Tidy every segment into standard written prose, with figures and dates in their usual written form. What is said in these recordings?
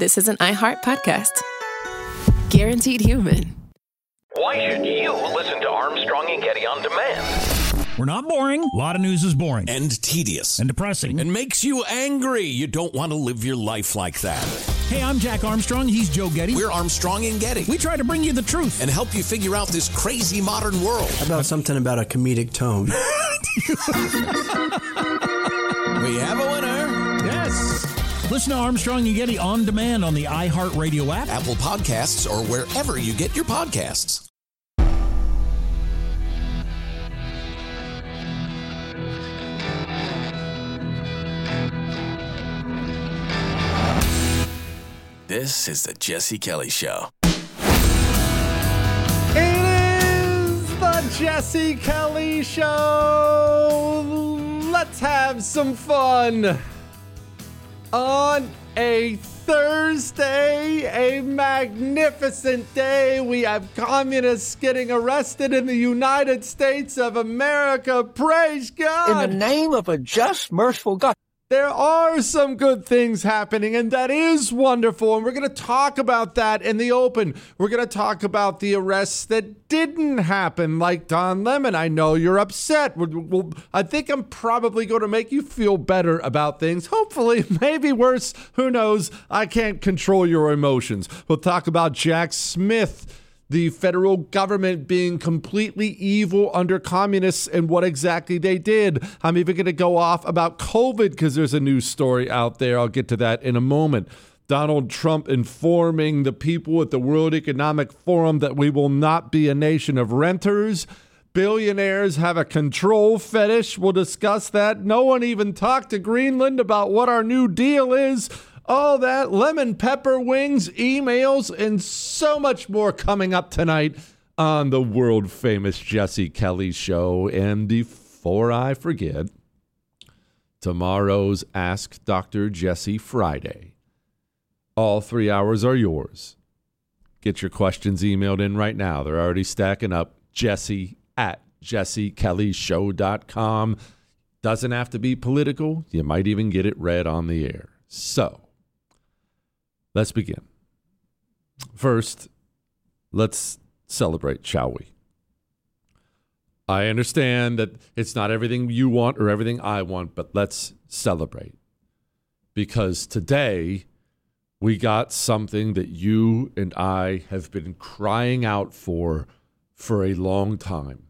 this is an iHeart podcast. Guaranteed human. Why should you listen to Armstrong and Getty on demand? We're not boring. A lot of news is boring. And tedious. And depressing. And makes you angry. You don't want to live your life like that. Hey, I'm Jack Armstrong. He's Joe Getty. We're Armstrong and Getty. We try to bring you the truth. And help you figure out this crazy modern world. How about something about a comedic tone? We have a winner. Yes. Listen to Armstrong and Getty on demand on the iHeartRadio app, Apple Podcasts, or wherever you get your podcasts. This is the Jesse Kelly Show. It is the Jesse Kelly Show. Let's have some fun on a Thursday, a magnificent day. We have communists getting arrested in the United States of America. Praise God. In the name of a just, merciful God. There are some good things happening, and that is wonderful. And we're going to talk about that in the open. We're going to talk about the arrests that didn't happen, like Don Lemon. I know you're upset. I think I'm probably going to make you feel better about things. Hopefully, maybe worse. Who knows? I can't control your emotions. We'll talk about Jack Smith, the federal government being completely evil under communists and what exactly they did. I'm even going to go off about COVID because there's a news story out there. I'll get to that in a moment. Donald Trump informing the people at the World Economic Forum that we will not be a nation of renters. Billionaires have a control fetish. We'll discuss that. No one even talked to Greenland about what our new deal is. All that, lemon pepper wings, emails, and so much more coming up tonight on the world famous Jesse Kelly Show. And before I forget, tomorrow's Ask Dr. Jesse Friday. All 3 hours are yours. Get your questions emailed in right now. They're already stacking up. Jesse@jessekellyshow.com. Doesn't have to be political. You might even get it read on the air. So, let's begin. First, let's celebrate, shall we? I understand that it's not everything you want or everything I want, but let's celebrate. Because today, we got something that you and I have been crying out for a long time.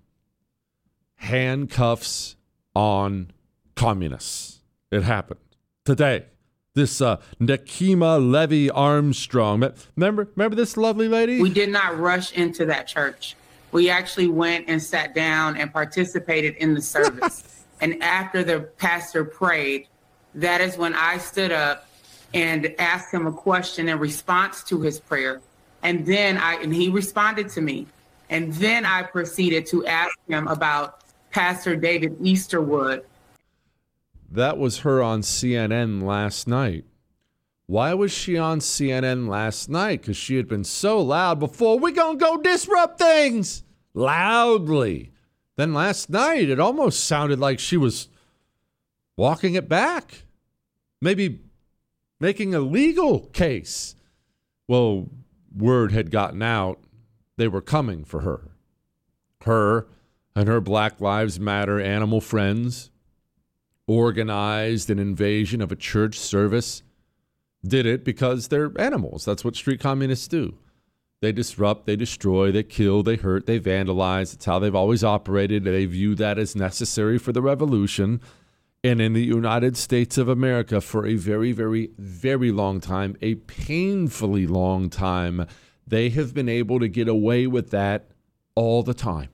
Handcuffs on communists. It happened today. This Nekima Levy Armstrong. Remember this lovely lady? We did not rush into that church. We actually went and sat down and participated in the service. And after the pastor prayed, that is when I stood up and asked him a question in response to his prayer. And then he responded to me. And then I proceeded to ask him about Pastor David Easterwood. That was her on CNN last night. Why was she on CNN last night? Because she had been so loud before. We're going to go disrupt things loudly. Then last night, it almost sounded like she was walking it back. Maybe making a legal case. Well, word had gotten out. They were coming for her. Her and her Black Lives Matter animal friends organized an invasion of a church service, did it because they're animals. That's what street communists do. They disrupt, they destroy, they kill, they hurt, they vandalize. It's how they've always operated. They view that as necessary for the revolution. And in the United States of America, for a very, very, very long time, a painfully long time, they have been able to get away with that all the time,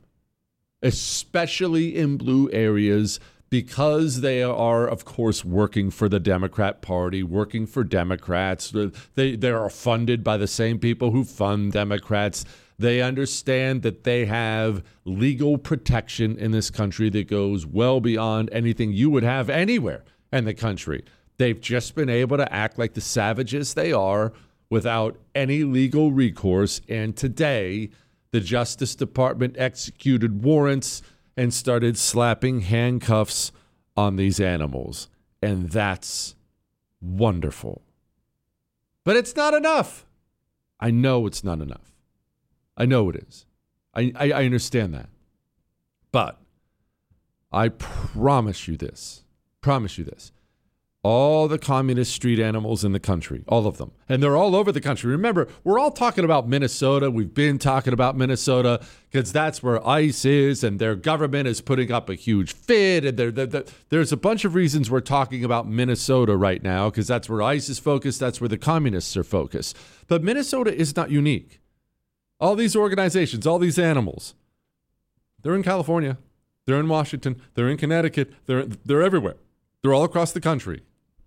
especially in blue areas, because they are, of course, working for the Democrat Party, working for Democrats. They are funded by the same people who fund Democrats. They understand that they have legal protection in this country that goes well beyond anything you would have anywhere in the country. They've just been able to act like the savages they are without any legal recourse. And today, the Justice Department executed warrants and started slapping handcuffs on these animals. And that's wonderful. But it's not enough. I know it's not enough. I know it is. I understand that. But I promise you this. All the communist street animals in the country, all of them, and they're all over the country. Remember, we're all talking about Minnesota. We've been talking about Minnesota because that's where ICE is, and their government is putting up a huge fit. And there's a bunch of reasons we're talking about Minnesota right now because that's where ICE is focused. That's where the communists are focused. But Minnesota is not unique. All these organizations, all these animals, they're in California. They're in Washington. They're in Connecticut. They're everywhere. They're all across the country.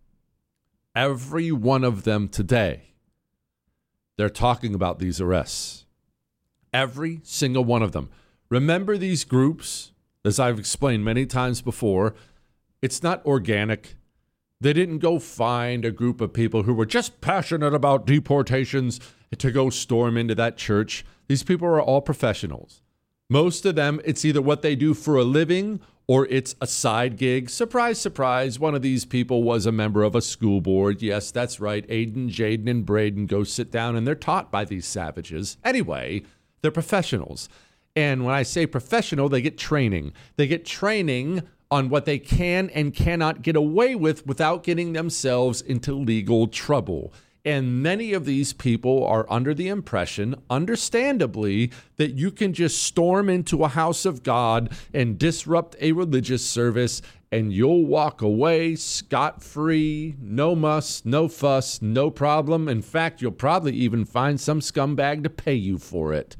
Every one of them today, they're talking about these arrests. Every single one of them. Remember these groups, as I've explained many times before, it's not organic. They didn't go find a group of people who were just passionate about deportations to go storm into that church. These people are all professionals. Most of them, it's either what they do for a living or it's a side gig. Surprise, surprise, one of these people was a member of a school board. Yes, that's right. Aiden, Jaden, and Braden go sit down, and they're taught by these savages. Anyway, they're professionals. And when I say professional, they get training. They get training on what they can and cannot get away with without getting themselves into legal trouble. And many of these people are under the impression, understandably, that you can just storm into a house of God and disrupt a religious service and you'll walk away scot-free, no muss, no fuss, no problem. In fact, you'll probably even find some scumbag to pay you for it.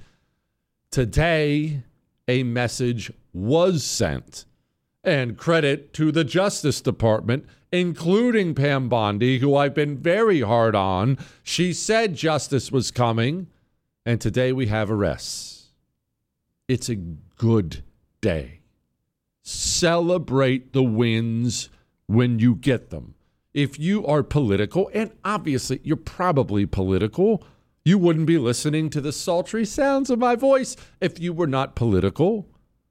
Today, a message was sent. And credit to the Justice Department, including Pam Bondi, who I've been very hard on. She said justice was coming, and today we have arrests. It's a good day. Celebrate the wins when you get them. If you are political, and obviously you're probably political, you wouldn't be listening to the sultry sounds of my voice if you were not political.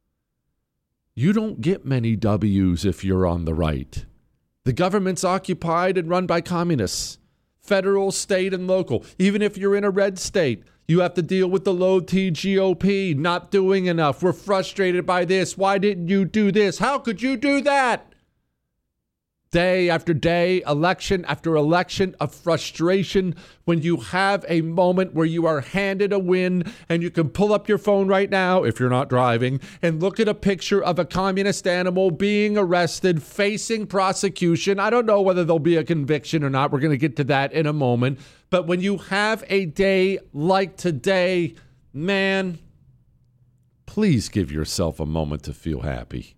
You don't get many W's if you're on the right. The government's occupied and run by communists, federal, state, and local. Even if you're in a red state, you have to deal with the low-T GOP not doing enough. We're frustrated by this. Why didn't you do this? How could you do that? Day after day, election after election of frustration when you have a moment where you are handed a win and you can pull up your phone right now, if you're not driving, and look at a picture of a communist animal being arrested, facing prosecution. I don't know whether there'll be a conviction or not. We're going to get to that in a moment. But when you have a day like today, man, please give yourself a moment to feel happy.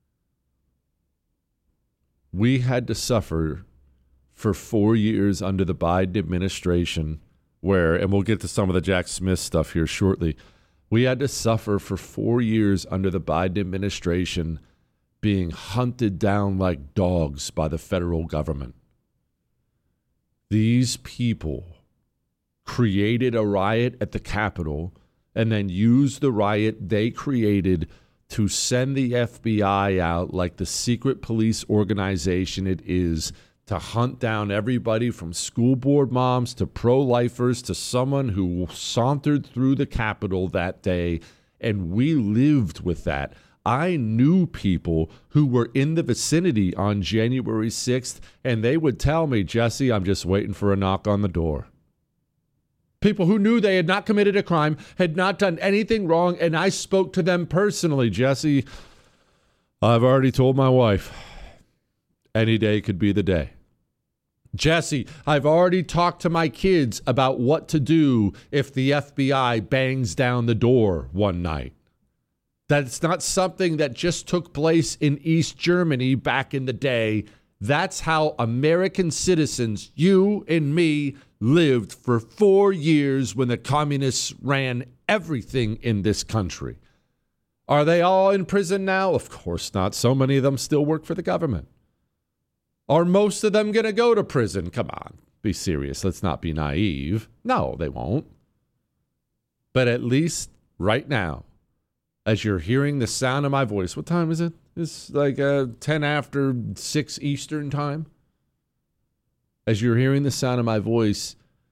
We had to suffer for 4 years under the Biden administration where, and we'll get to some of the Jack Smith stuff here shortly, we had to suffer for 4 years under the Biden administration being hunted down like dogs by the federal government. These people created a riot at the Capitol and then used the riot they created to send the FBI out like the secret police organization it is to hunt down everybody from school board moms to pro-lifers to someone who sauntered through the Capitol that day. And we lived with that. I knew people who were in the vicinity on January 6th, and they would tell me, Jesse, I'm just waiting for a knock on the door. People who knew they had not committed a crime, had not done anything wrong, and I spoke to them personally. Jesse, I've already told my wife, any day could be the day. Jesse, I've already talked to my kids about what to do if the FBI bangs down the door one night. That's not something that just took place in East Germany back in the day. That's how American citizens, you and me, lived for 4 years when the communists ran everything in this country. Are they all in prison now? Of course not. So many of them still work for the government. Are most of them going to go to prison? Come on, be serious. Let's not be naive. No, they won't. But at least right now, as you're hearing the sound of my voice, what time is it? It's like 10 after 6 Eastern time. As you're hearing the sound of my voice,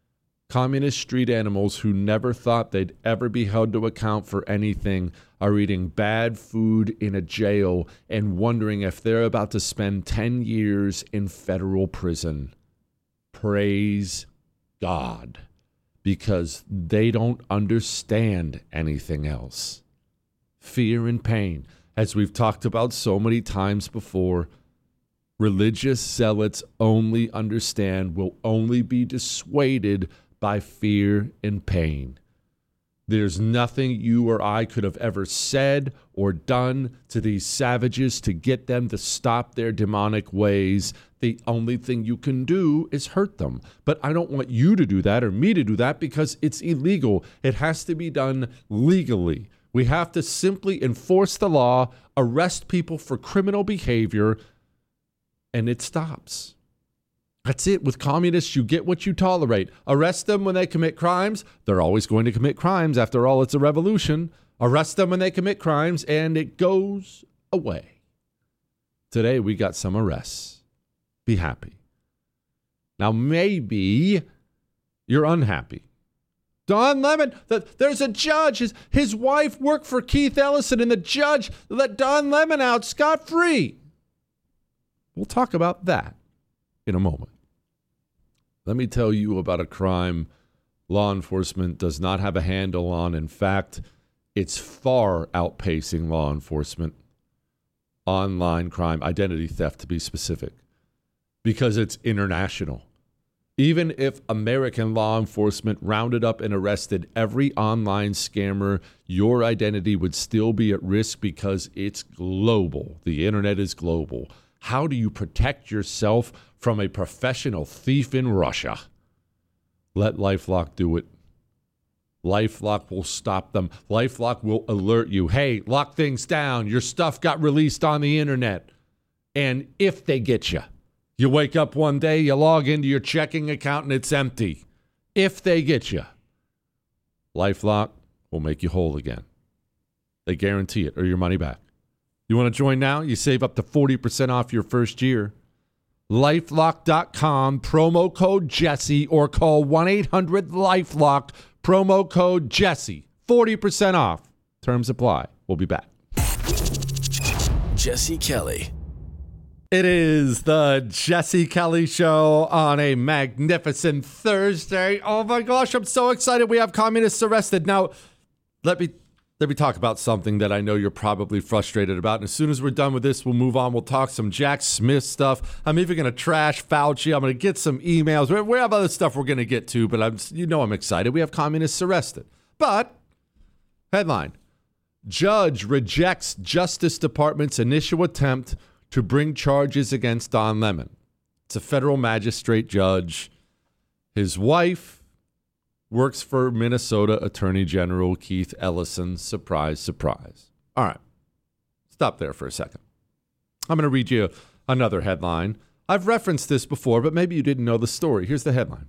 Communist street animals who never thought they'd ever be held to account for anything are eating bad food in a jail and wondering if they're about to spend 10 years in federal prison. Praise God, because they don't understand anything else. Fear and pain, as we've talked about so many times before, religious zealots only understand, will only be dissuaded by fear and pain. There's nothing you or I could have ever said or done to these savages to get them to stop their demonic ways. The only thing you can do is hurt them. But I don't want you to do that or me to do that because it's illegal. It has to be done legally. We have to simply enforce the law, arrest people for criminal behavior, and it stops. That's it. With communists, you get what you tolerate. Arrest them when they commit crimes. They're always going to commit crimes. After all, it's a revolution. Arrest them when they commit crimes, and it goes away. Today, we got some arrests. Be happy. Now, maybe you're unhappy. Don Lemon, there's a judge. His wife worked for Keith Ellison, and the judge let Don Lemon out scot-free. We'll talk about that in a moment. Let me tell you about a crime law enforcement does not have a handle on. In fact, it's far outpacing law enforcement. Online crime, identity theft to be specific, because it's international. Even if American law enforcement rounded up and arrested every online scammer, your identity would still be at risk because it's global. The internet is global. How do you protect yourself from a professional thief in Russia? Let LifeLock do it. LifeLock will stop them. LifeLock will alert you. Hey, lock things down. Your stuff got released on the internet. And if they get you, you wake up one day, you log into your checking account and it's empty. If they get you, LifeLock will make you whole again. They guarantee it, or your money back. You want to join now? You save up to 40% off your first year. LifeLock.com, promo code Jesse, or call 1-800-LifeLock, promo code Jesse. 40% off. Terms apply. We'll be back. Jesse Kelly. It is the Jesse Kelly Show on a magnificent Thursday. Oh my gosh, I'm so excited. We have communists arrested. Now, let me talk about something that I know you're probably frustrated about. And as soon as we're done with this, we'll move on. We'll talk some Jack Smith stuff. I'm even going to trash Fauci. I'm going to get some emails. We have other stuff we're going to get to, but I'm excited. We have communists arrested. But, headline, Judge rejects Justice Department's initial attempt to bring charges against Don Lemon. It's a federal magistrate judge. His wife works for Minnesota Attorney General Keith Ellison. Surprise, surprise. All right. Stop there for a second. I'm going to read you another headline. I've referenced this before, but maybe you didn't know the story. Here's the headline.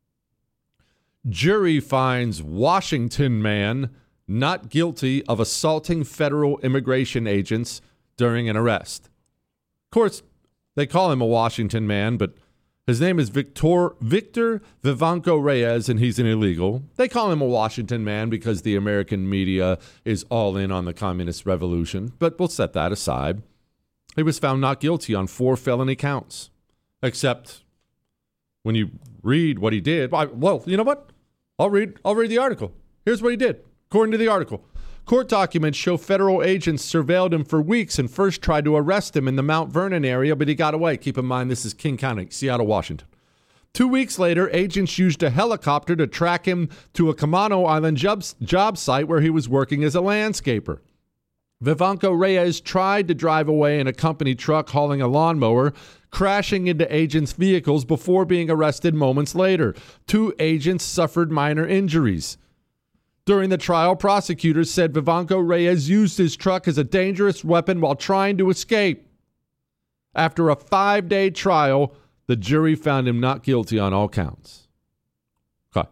Jury finds Washington man not guilty of assaulting federal immigration agents during an arrest. Of course, they call him a Washington man, but his name is Victor Vivanco Reyes, and he's an illegal. They call him a Washington man because the American media is all in on the communist revolution, but we'll set that aside. He was found not guilty on 4 felony counts, except when you read what he did. Well, you know what? I'll read the article. Here's what he did, according to the article. Court documents show federal agents surveilled him for weeks and first tried to arrest him in the Mount Vernon area, but he got away. Keep in mind, this is King County, Seattle, Washington. 2 weeks later, agents used a helicopter to track him to a Camano Island job site where he was working as a landscaper. Vivanco Reyes tried to drive away in a company truck hauling a lawnmower, crashing into agents' vehicles before being arrested moments later. 2 agents suffered minor injuries. During the trial, prosecutors said Vivanco Reyes used his truck as a dangerous weapon while trying to escape. After a 5-day trial, the jury found him not guilty on all counts. Okay.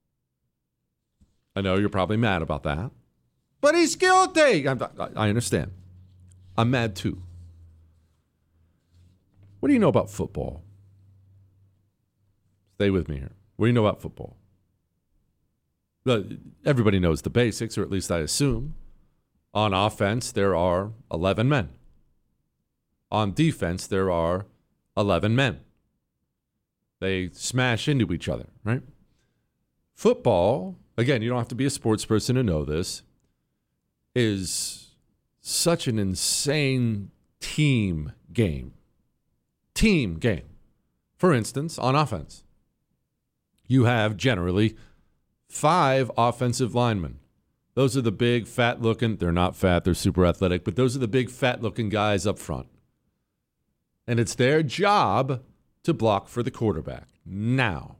I know you're probably mad about that, but he's guilty. I understand. I'm mad too. What do you know about football? Stay with me here. What do you know about football? everybody knows the basics, or at least I assume. On offense, there are 11 men. On defense, there are 11 men. They smash into each other, right? Football, again, you don't have to be a sports person to know this, is such an insane team game. Team game. For instance, on offense, you have generally 5 offensive linemen. Those are the big, fat-looking, they're not fat, they're super athletic, but those are the big, fat-looking guys up front. And it's their job to block for the quarterback. Now,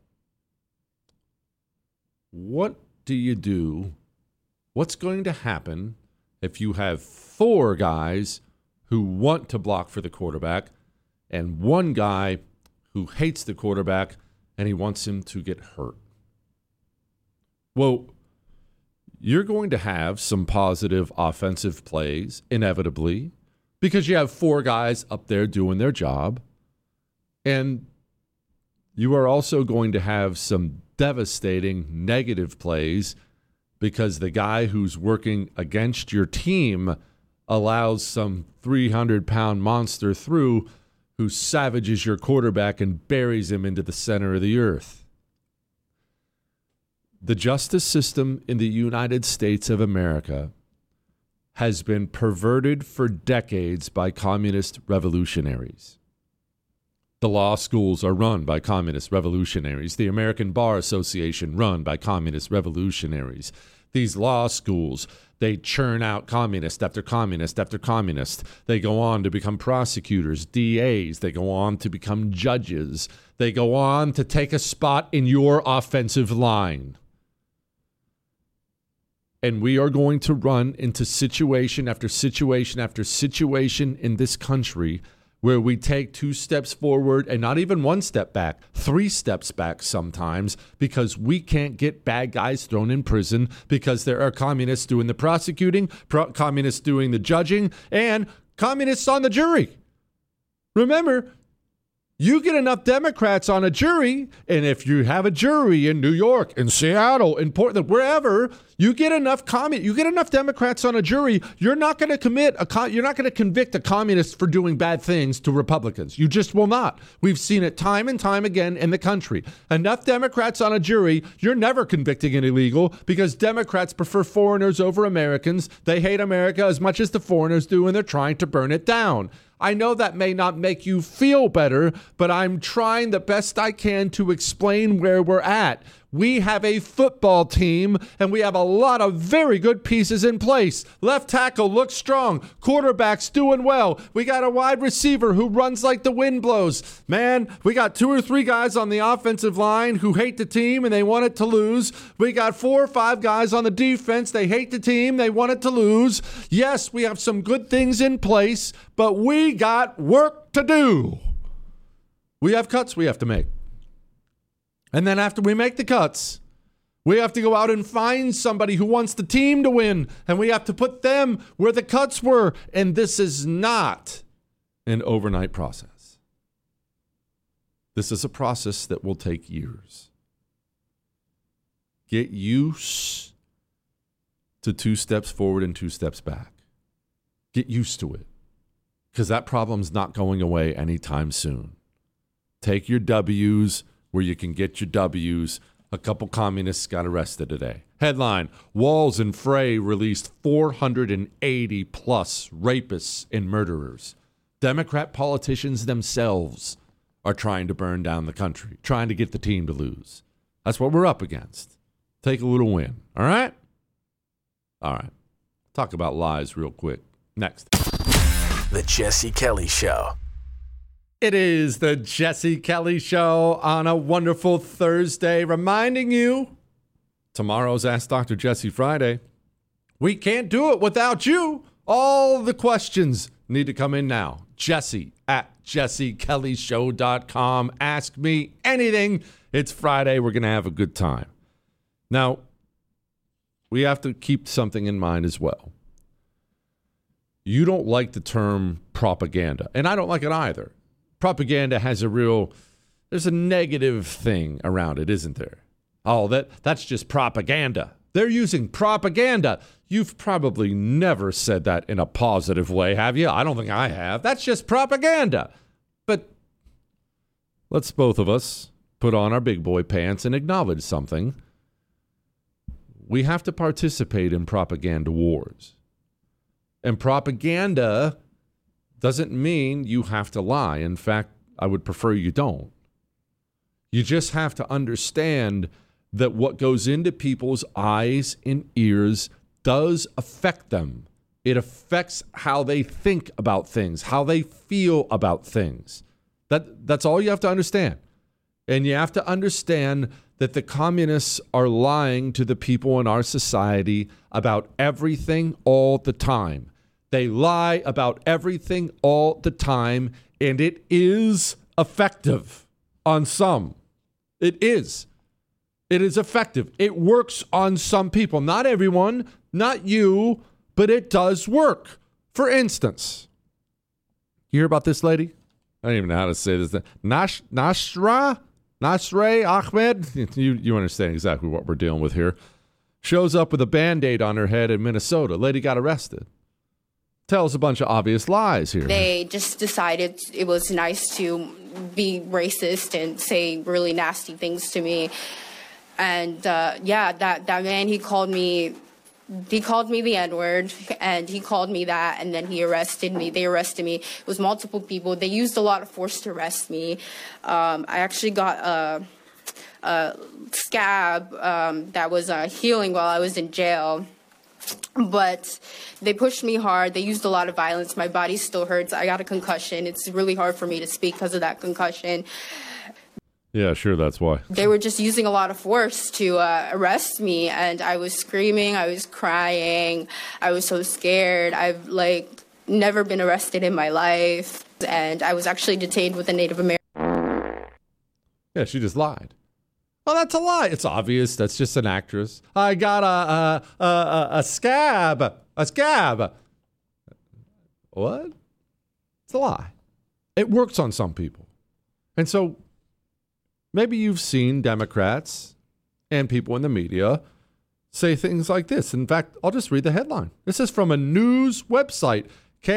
what do you do? What's going to happen if you have 4 guys who want to block for the quarterback and 1 guy who hates the quarterback and he wants him to get hurt? Well, you're going to have some positive offensive plays, inevitably, because you have 4 guys up there doing their job. And you are also going to have some devastating negative plays because the guy who's working against your team allows some 300-pound monster through who savages your quarterback and buries him into the center of the earth. The justice system in the United States of America has been perverted for decades by communist revolutionaries. The law schools are run by communist revolutionaries. The American Bar Association run by communist revolutionaries. These law schools, they churn out communist after communist after communist. They go on to become prosecutors, DAs. They go on to become judges. They go on to take a spot in your offensive line. And we are going to run into situation after situation after situation in this country where we take 2 steps forward and not even 1 step back, 3 steps back sometimes, because we can't get bad guys thrown in prison because there are communists doing the prosecuting, communists doing the judging, and communists on the jury. Remember, you get enough Democrats on a jury, and if you have a jury in New York, in Seattle, in Portland, wherever, you get enough Democrats on a jury, you're not going to convict a communist for doing bad things to Republicans. You just will not. We've seen it time and time again in the country. Enough Democrats on a jury, you're never convicting an illegal because Democrats prefer foreigners over Americans. They hate America as much as the foreigners do, and they're trying to burn it down. I know that may not make you feel better, but I'm trying the best I can to explain where we're at. We have a football team, and we have a lot of very good pieces in place. Left tackle looks strong. Quarterback's doing well. We got a wide receiver who runs like the wind blows. Man, we got 2 or 3 guys on the offensive line who hate the team and they want it to lose. We got 4 or 5 guys on the defense. They hate the team. They want it to lose. Yes, we have some good things in place, but we got work to do. We have cuts we have to make. And then after we make the cuts, we have to go out and find somebody who wants the team to win, and we have to put them where the cuts were. And this is not an overnight process. This is a process that will take years. Get used to 2 steps forward and 2 steps back. Get used to it, because that problem's not going away anytime soon. Take your W's where you can get your W's. A couple communists got arrested today. Headline, Walls and Frey released 480 plus rapists and murderers. Democrat politicians themselves are trying to burn down the country, trying to get the team to lose. That's what we're up against. Take a little win. All right? All right. Talk about lies real quick. Next. The Jesse Kelly Show. It is the Jesse Kelly Show on a wonderful Thursday, reminding you tomorrow's Ask Dr. Jesse Friday. We can't do it without you. All the questions need to come in now. Jesse at jessekellyshow.com. Ask me anything. It's Friday. We're going to have a good time. Now, we have to keep something in mind as well. You don't like the term propaganda, and I don't like it either. Propaganda has there's a negative thing around it, isn't there? Oh, that's just propaganda. They're using propaganda. You've probably never said that in a positive way, have you? I don't think I have. That's just propaganda. But let's both of us put on our big boy pants and acknowledge something. We have to participate in propaganda wars. And propaganda doesn't mean you have to lie. In fact, I would prefer you don't. You just have to understand that what goes into people's eyes and ears does affect them. It affects how they think about things, how they feel about things. That's all you have to understand. And you have to understand that the communists are lying to the people in our society about everything all the time. They lie about everything all the time, and it is effective on some. It is. It is effective. It works on some people. Not everyone, not you, but it does work. For instance, you hear about this lady? I don't even know how to say this. Nasra Ahmed? You understand exactly what we're dealing with here. Shows up with a Band-Aid on her head in Minnesota. Lady got arrested. Tells a bunch of obvious lies here. They just decided it was nice to be racist and say really nasty things to me. And that man, he called me the N-word, and he called me that, and then he arrested me. They arrested me. It was multiple people. They used a lot of force to arrest me. I actually got a scab that was healing while I was in jail. But they pushed me hard. They used a lot of violence. My body still hurts. I got a concussion. It's really hard for me to speak because of that concussion. Yeah, sure, that's why. They were just using a lot of force to arrest me, and I was screaming, I was crying, I was so scared. I've, never been arrested in my life, and I was actually detained with a Native American. Yeah, she just lied. Oh, that's a lie. It's obvious. That's just an actress. I got a scab. A scab. What? It's a lie. It works on some people. And so maybe you've seen Democrats and people in the media say things like this. In fact, I'll just read the headline. This is from a news website,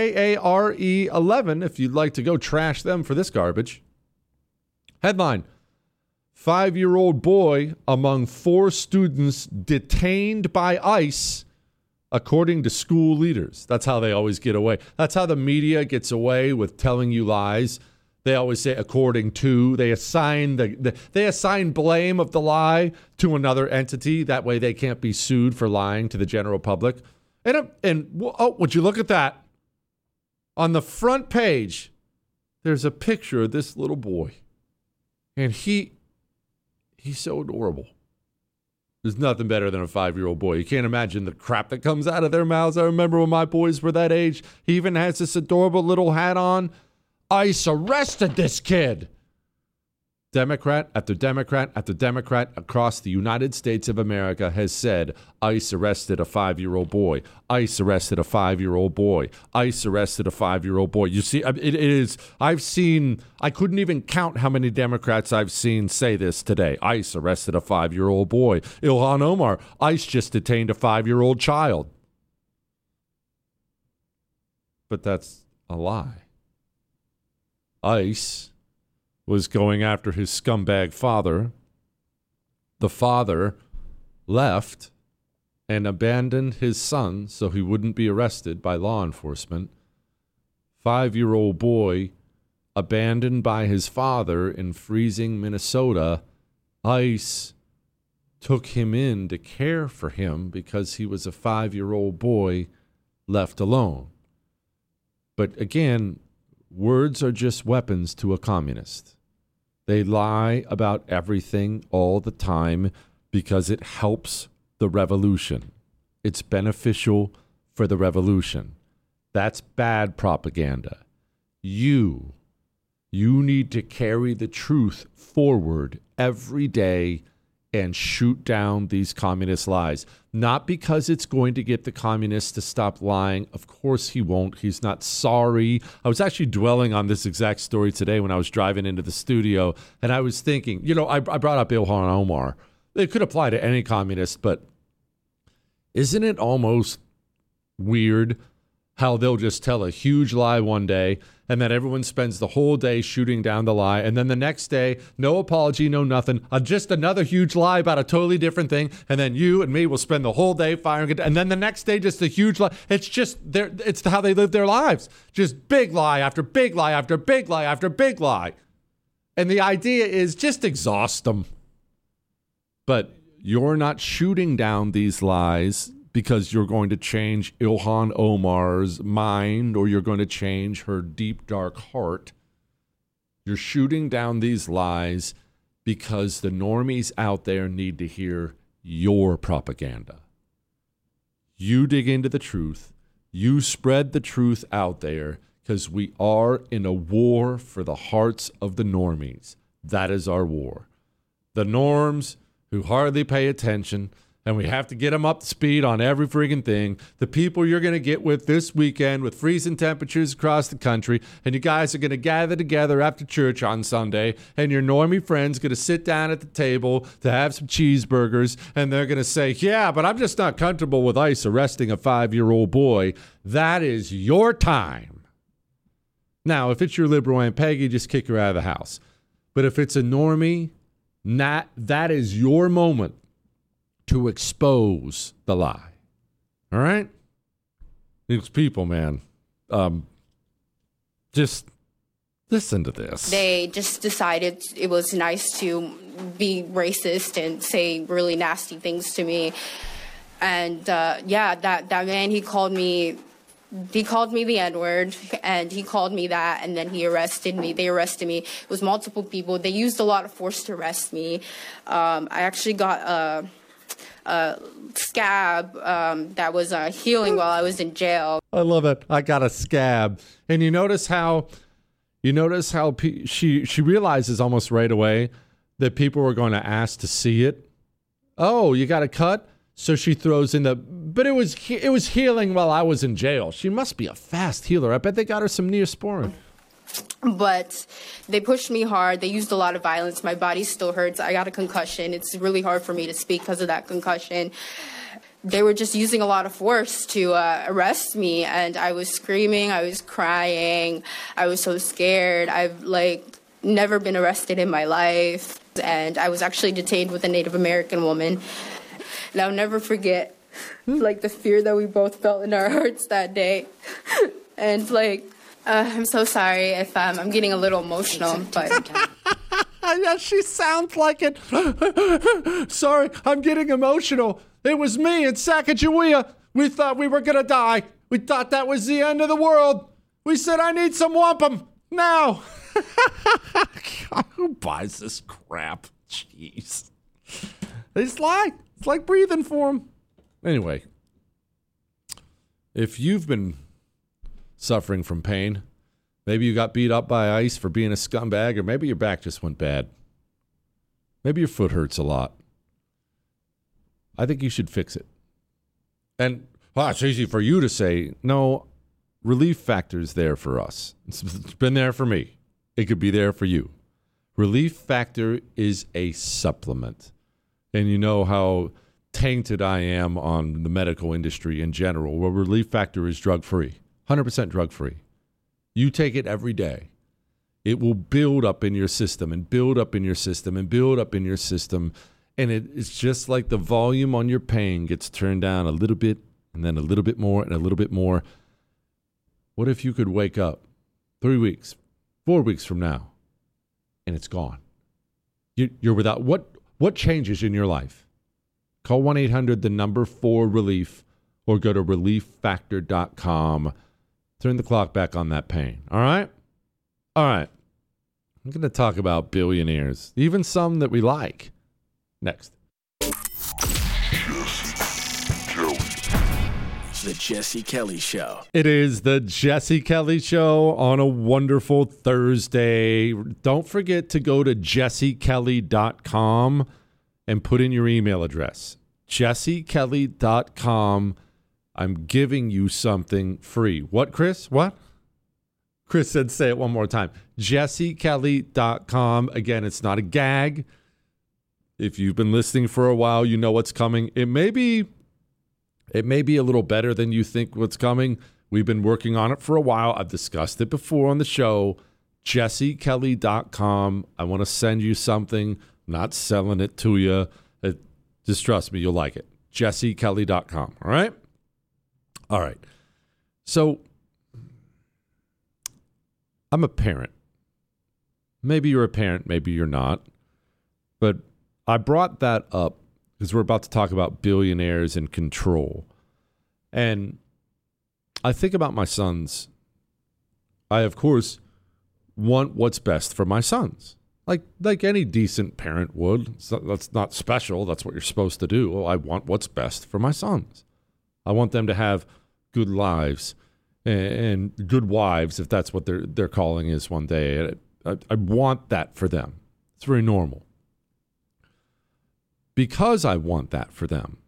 KARE11, if you'd like to go trash them for this garbage. Headline: 5-year-old boy among 4 students detained by ICE, according to school leaders. That's how they always get away. That's how the media gets away with telling you lies. They always say according to. They assign they assign blame of the lie to another entity. That way they can't be sued for lying to the general public. And would you look at that? On the front page, there's a picture of this little boy. And he's so adorable. There's nothing better than a 5-year-old boy. You can't imagine the crap that comes out of their mouths. I remember when my boys were that age. He even has this adorable little hat on. ICE arrested this kid. Democrat after Democrat after Democrat across the United States of America has said ICE arrested a 5-year-old boy. ICE arrested a 5-year-old boy. ICE arrested a 5-year-old boy. You see, it is, I couldn't even count how many Democrats I've seen say this today. ICE arrested a 5-year-old boy. Ilhan Omar, ICE just detained a 5-year-old child. But that's a lie. ICE was going after his scumbag father. The father left and abandoned his son so he wouldn't be arrested by law enforcement. 5-year-old boy abandoned by his father in freezing Minnesota. ICE took him in to care for him because he was a 5-year-old boy left alone. But again, words are just weapons to a communist. They lie about everything all the time because it helps the revolution. It's beneficial for the revolution. That's bad propaganda. You need to carry the truth forward every day and shoot down these communist lies. Not because it's going to get the communists to stop lying. Of course he won't. He's not sorry. I was actually dwelling on this exact story today when I was driving into the studio, and I was thinking, I brought up Ilhan Omar. it could apply to any communist, but isn't it almost weird how they'll just tell a huge lie one day and then everyone spends the whole day shooting down the lie, and then the next day, no apology, no nothing, just another huge lie about a totally different thing, and then you and me will spend the whole day firing it, and then the next day just a huge lie. It's just it's how they live their lives. Just big lie after big lie after big lie after big lie. And the idea is just exhaust them. But you're not shooting down these lies because you're going to change Ilhan Omar's mind or you're going to change her deep, dark heart. You're shooting down these lies because the normies out there need to hear your propaganda. You dig into the truth. You spread the truth out there because we are in a war for the hearts of the normies. That is our war. The norms who hardly pay attention, and we have to get them up to speed on every friggin' thing. The people you're going to get with this weekend with freezing temperatures across the country, and you guys are going to gather together after church on Sunday, and your normie friend's going to sit down at the table to have some cheeseburgers, and they're going to say, yeah, but I'm just not comfortable with ICE arresting a 5-year-old boy. That is your time. Now, if it's your liberal Aunt Peggy, just kick her out of the house. But if it's a normie, that is your moment to expose the lie. All right? These people, man, just listen to this. They just decided it was nice to be racist and say really nasty things to me. And that man, he called me the N-word, and he called me that, and then he arrested me. They arrested me. It was multiple people. They used a lot of force to arrest me. I actually got a scab that was healing while I was in jail. I love it. I got a scab. And you notice how she realizes almost right away that people were going to ask to see it. Oh, you got a cut? So she throws in but it was healing while I was in jail. She must be a fast healer. I bet they got her some Neosporin. But they pushed me hard. They used a lot of violence. My body still hurts. I got a concussion. It's really hard for me to speak because of that concussion. They were just using a lot of force to arrest me, and I was screaming. I was crying. I was so scared. I've never been arrested in my life, and I was actually detained with a Native American woman. And I'll never forget, the fear that we both felt in our hearts that day. And, I'm so sorry if I'm getting a little emotional, but... Yeah, she sounds like it. Sorry, I'm getting emotional. It was me in Sacagawea. We thought we were going to die. We thought that was the end of the world. We said, I need some wampum now. God, who buys this crap? Jeez. They just lie. It's like breathing for them. Anyway, if you've been suffering from pain, maybe you got beat up by ICE for being a scumbag, or maybe your back just went bad. Maybe your foot hurts a lot. I think you should fix it. And it's easy for you to say, no, Relief Factor's there for us. It's been there for me. It could be there for you. Relief Factor is a supplement. And you know how tainted I am on the medical industry in general. Well, Relief Factor is drug-free, 100% drug-free. You take it every day. It will build up in your system and build up in your system and build up in your system. And it's just like the volume on your pain gets turned down a little bit and then a little bit more and a little bit more. What if you could wake up 3 weeks, 4 weeks from now, and it's gone? You're without... What changes in your life? Call 1-800-4RELIEF or go to relieffactor.com. Turn the clock back on that pain. All right? All right. I'm going to talk about billionaires, even some that we like. Next. The Jesse Kelly Show. It is the Jesse Kelly Show on a wonderful Thursday. Don't forget to go to jessekelly.com and put in your email address. jessekelly.com. I'm giving you something free. What, Chris? What? Chris said say it one more time. jessekelly.com. Again, it's not a gag. If you've been listening for a while, you know what's coming. It may be a little better than you think what's coming. We've been working on it for a while. I've discussed it before on the show. JesseKelly.com. I want to send you something. I'm not selling it to you. Just trust me, you'll like it. JesseKelly.com. All right? All right. So, I'm a parent. Maybe you're a parent, maybe you're not. But I brought that up because we're about to talk about billionaires and control. And I think about my sons. I, of course, want what's best for my sons. Like any decent parent would. That's not special. That's what you're supposed to do. Well, I want what's best for my sons. I want them to have good lives and good wives, if that's what their calling is one day. I want that for them. It's very normal. Because I want that for them,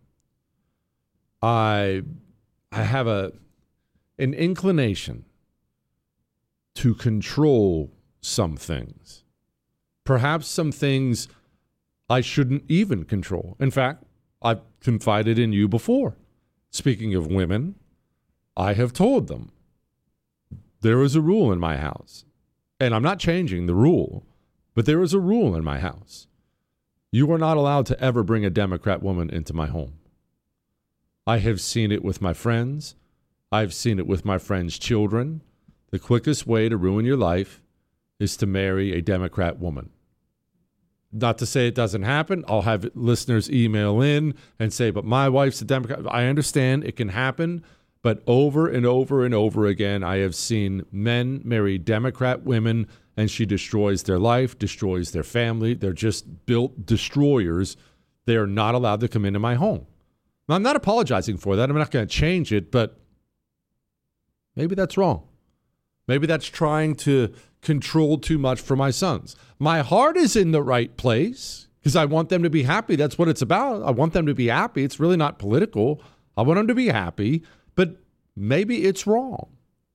I have an inclination to control some things. Perhaps some things I shouldn't even control. In fact, I've confided in you before. Speaking of women, I have told them there is a rule in my house. And I'm not changing the rule, but there is a rule in my house. You are not allowed to ever bring a Democrat woman into my home. I have seen it with my friends. I've seen it with my friends' children. The quickest way to ruin your life is to marry a Democrat woman. Not to say it doesn't happen. I'll have listeners email in and say, but my wife's a Democrat. I understand it can happen, but over and over and over again, I have seen men marry Democrat women, and she destroys their life, destroys their family. They're just built destroyers. They are not allowed to come into my home. Now, I'm not apologizing for that. I'm not going to change it, but maybe that's wrong. Maybe that's trying to control too much for my sons. My heart is in the right place because I want them to be happy. That's what it's about. I want them to be happy. It's really not political. I want them to be happy, but maybe it's wrong.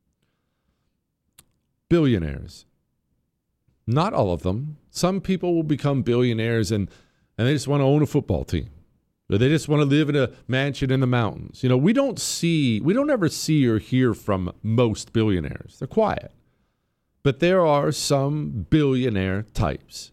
Billionaires. Not all of them. Some people will become billionaires and they just want to own a football team. Or they just want to live in a mansion in the mountains. You know, we don't ever see or hear from most billionaires. They're quiet. But there are some billionaire types.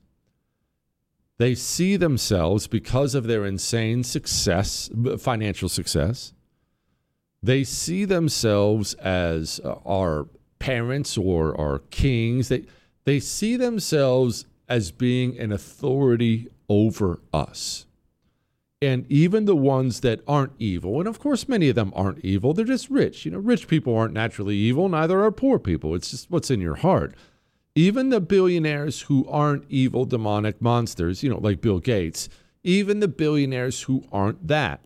They see themselves, because of their insane success, financial success, they see themselves as our parents or our kings. They see themselves as being an authority over us. And even the ones that aren't evil, and of course many of them aren't evil, they're just rich. You know, rich people aren't naturally evil, neither are poor people. It's just what's in your heart. Even the billionaires who aren't evil, demonic monsters, like Bill Gates, even the billionaires who aren't that,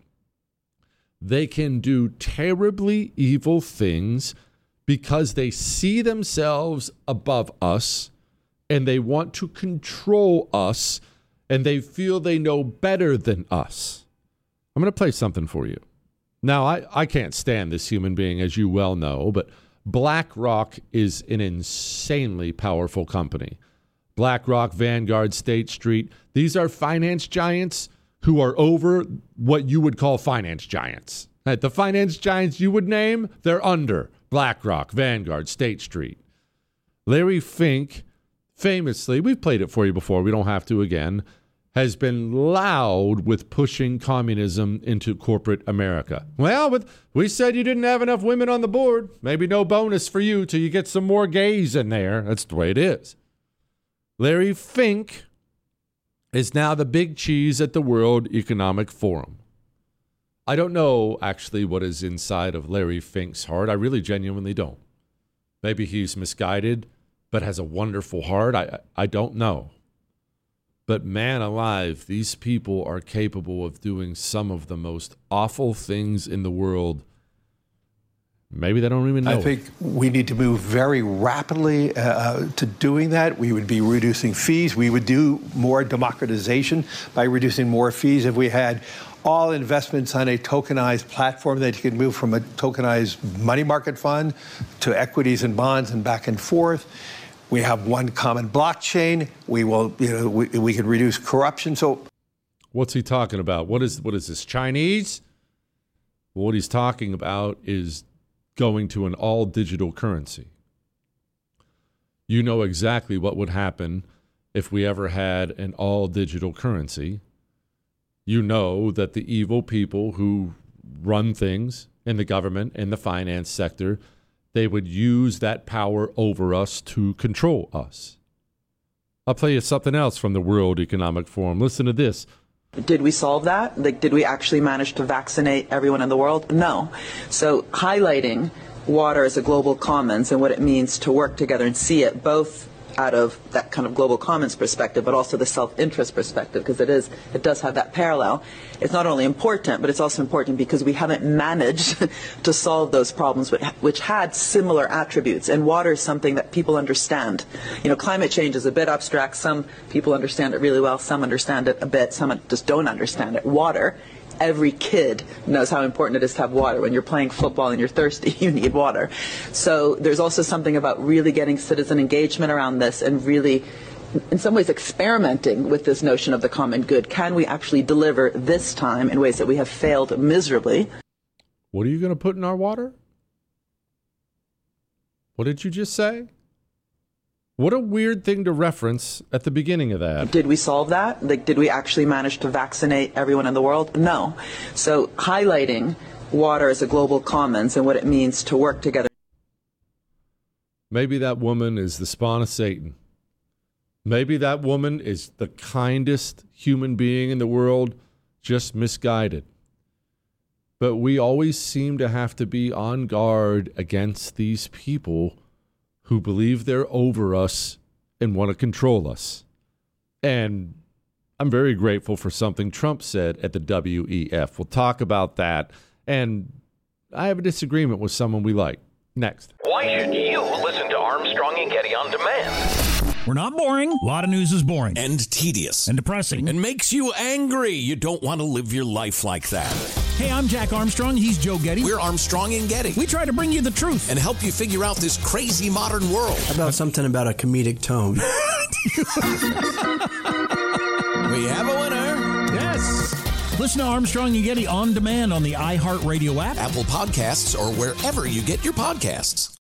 they can do terribly evil things because they see themselves above us and they want to control us. And they feel they know better than us. I'm going to play something for you. Now, I can't stand this human being, as you well know, but BlackRock is an insanely powerful company. BlackRock, Vanguard, State Street, these are finance giants who are over what you would call finance giants. Right? The finance giants you would name, they're under BlackRock, Vanguard, State Street. Larry Fink, famously, we've played it for you before, we don't have to again, has been loud with pushing communism into corporate America. Well, we said you didn't have enough women on the board. Maybe no bonus for you till you get some more gays in there. That's the way it is. Larry Fink is now the big cheese at the World Economic Forum. I don't know, actually, what is inside of Larry Fink's heart. I really genuinely don't. Maybe he's misguided, but has a wonderful heart. I don't know. But man alive, these people are capable of doing some of the most awful things in the world. Maybe they don't even know. I think we need to move very rapidly to doing that. We would be reducing fees. We would do more democratization by reducing more fees. If we had all investments on a tokenized platform, that you could move from a tokenized money market fund to equities and bonds and back and forth. We have one common blockchain. We will, we can reduce corruption. So What's he talking about? What is this, Chinese? What he's talking about is going to an all-digital currency. You know exactly what would happen if we ever had an all-digital currency. You know that the evil people who run things in the government and the finance sector, they would use that power over us to control us. I'll play you something else from the World Economic Forum. Listen to this. Did we solve that? Like, did we actually manage to vaccinate everyone in the world? No. So highlighting water as a global commons and what it means to work together and see it both out of that kind of global commons perspective, but also the self-interest perspective, because it does have that parallel. It's not only important, but it's also important because we haven't managed to solve those problems which had similar attributes. And water is something that people understand. You know, climate change is a bit abstract. Some people understand it really well. Some understand it a bit. Some just don't understand it. Water, every kid knows how important it is to have water. When you're playing football and you're thirsty, you need water. So there's also something about really getting citizen engagement around this and really, in some ways, experimenting with this notion of the common good. Can we actually deliver this time in ways that we have failed miserably? What are you going to put in our water? What did you just say? What a weird thing to reference at the beginning of that. Did we solve that? Like, did we actually manage to vaccinate everyone in the world? No. So highlighting water as a global commons and what it means to work together. Maybe that woman is the spawn of Satan. Maybe that woman is the kindest human being in the world, just misguided. But we always seem to have to be on guard against these people who believe they're over us and want to control us. And I'm very grateful for something Trump said at the WEF. We'll talk about that. And I have a disagreement with someone we like. Next. Why should you listen to Armstrong and Getty On Demand? We're not boring. A lot of news is boring. And tedious. And depressing. And makes you angry. You don't want to live your life like that. Hey, I'm Jack Armstrong. He's Joe Getty. We're Armstrong and Getty. We try to bring you the truth. And help you figure out this crazy modern world. How about something about a comedic tone? We have a winner. Yes. Listen to Armstrong and Getty On Demand on the iHeartRadio app, Apple Podcasts, or wherever you get your podcasts.